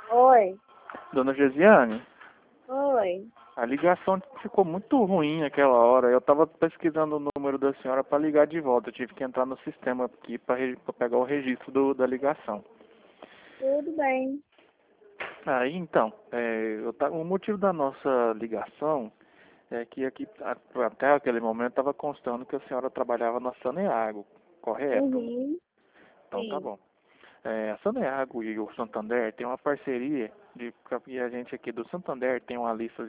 Oi, Dona Gesiane, oi. a ligação ficou muito ruim naquela hora. Eu estava pesquisando o número da senhora para ligar de volta. Eu tive que entrar no sistema aqui para pegar o registro da ligação. Tudo bem. Aí então, o motivo da nossa ligação é que aqui até aquele momento estava constando que a senhora trabalhava na Saneago, correto? Uhum, Então tá sim. bom. A Saneago e o Santander tem uma parceria e a gente aqui do Santander tem uma lista de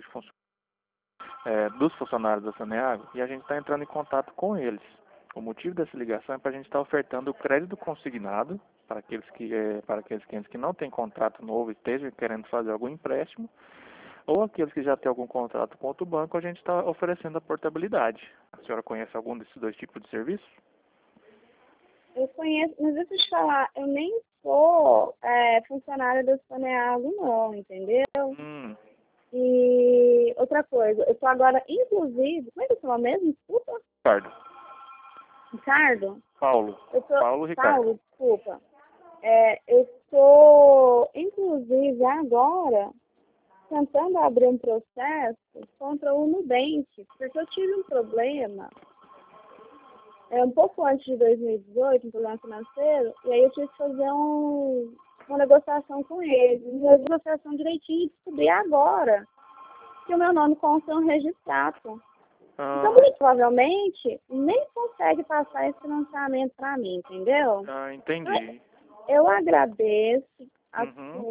dos funcionários da Saneago e a gente está entrando em contato com eles. O motivo dessa ligação é para a gente estar ofertando o crédito consignado para aqueles clientes que não têm contrato novo e estejam querendo fazer algum empréstimo, ou aqueles que já têm algum contrato com outro banco, a gente está oferecendo a portabilidade. A senhora conhece algum desses dois tipos de serviço? Eu conheço, mas deixa eu te falar, eu nem sou funcionária da Saneago, não, entendeu? Hum, E outra coisa, eu tô agora, inclusive, como é que chama mesmo? Desculpa, Ricardo. Ricardo? Paulo. Eu tô, Paulo Ricardo. Paulo, desculpa. Eu estou, inclusive, agora, tentando abrir um processo contra o Nubank, porque eu tive um problema um pouco antes de 2018, um problema financeiro, e aí eu tive que fazer uma negociação com eles. Uma negociação direitinho e descobri agora que o meu nome consta no registrato. Então, Ah, muito provavelmente, nem consegue passar esse financiamento para mim, entendeu? Então, entendi. eu agradeço Uhum,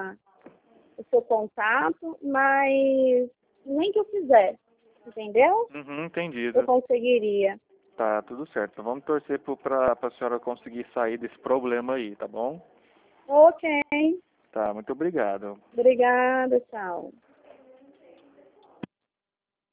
o seu contato, mas nem que eu fizesse, entendeu? Eu entendido. conseguiria. Tá, tudo certo. Vamos torcer para a senhora conseguir sair desse problema aí, tá bom? Ok, Tá, muito obrigado. obrigada, tchau.